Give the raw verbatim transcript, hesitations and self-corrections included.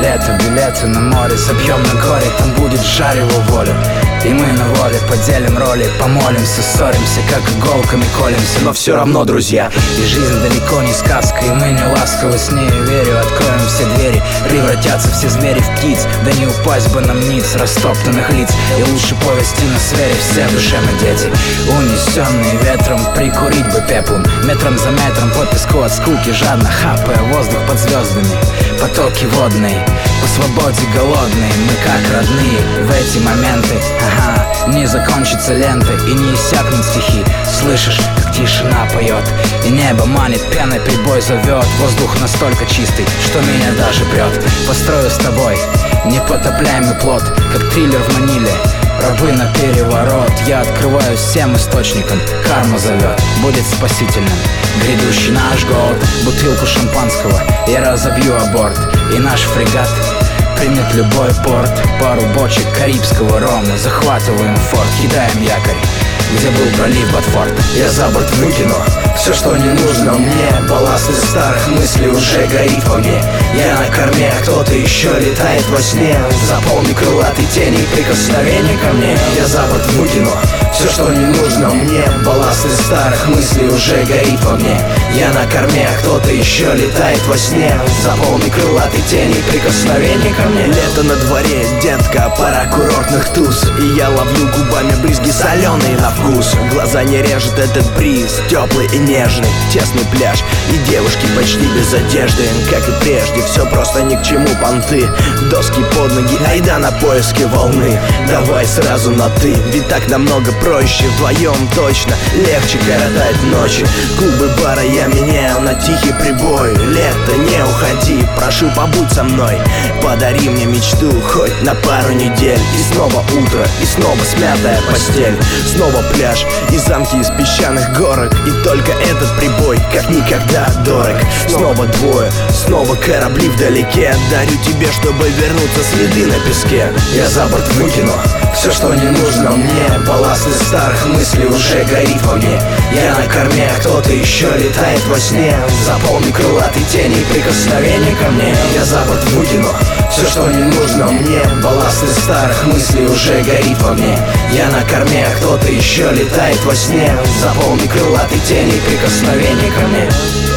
лето, билеты на море, забьем на горе, там будет жар его волю. И мы на воле поделим роли, помолимся, ссоримся, как иголками колемся, но все равно друзья. И жизнь далеко не сказка, и мы не ласковы с ней, верю, откроем все двери, превратятся все звери в птиц, да не упасть бы нам ниц растоптанных лиц. И лучше повести на сфере, все в душе мы дети, унесенные ветром, прикурить бы пеплом, метром за метром по песку от скуки, жадно хапая воздух под звездами, потоки водные, по свободе голодные, мы как родные в эти моменты. Ага, не закончится лента и не иссякнут стихи. Слышишь, как тишина поет, и небо манит, пеной прибой зовет. Воздух настолько чистый, что меня даже прет. Построю с тобой непотопляемый плод, как триллер в Маниле, рабы на переворот. Я открываю всем источникам, карма зовет, будет спасительным грядущий наш год. Бутылку шампанского я разобью о борт, и наш фрегат примет любой порт. Пару бочек карибского рома, захватываем форт, кидаем якорь, где был пролив Ботфорд. Я за борт выкину все, что не нужно мне, балласт из старых мыслей уже горит в огне. Я на корме, кто-то еще летает во сне, заполни крылатые тени прикосновения ко мне. Я за борт выкину все, что не нужно мне, балласт из старых мыслей уже горит в огне. Я на корме, кто-то еще летает во сне, заполни крылатые тени прикосновения ко мне. Лето на дворе, детка, пора курортных туз, и я ловлю губами брызги соленые на вкус. Глаза не режет этот бриз, теплый и нежный, тесный пляж и девушки почти без одежды. Как и прежде, все просто ни к чему понты, доски под ноги, айда на поиски волны. Давай сразу на ты, ведь так намного проще, вдвоем точно легче коротать ночи. Клубы бара я меняю на тихий прибой. Лето, не уходи, прошу, побудь со мной, подари мне мечту хоть на пару недель. И снова утро, и снова смятая постель, снова пляж и замки из песчаных горок, и только этот прибой как никогда дорог. Снова двое, снова корабли вдалеке, дарю тебе, чтобы вернуться, следы на песке. Я за борт выкину все, что не нужно мне, балласт из старых мыслей уже горит в огне. Я на корме, кто-то еще летает во сне, заполни крылатые тени прикосновения ко мне. Я за борт выкину все, что не нужно мне, балласт из старых мыслей уже горит в огне. Я на корме, кто-то еще летает во сне, заполни крылатые тени прикосновения ко мне.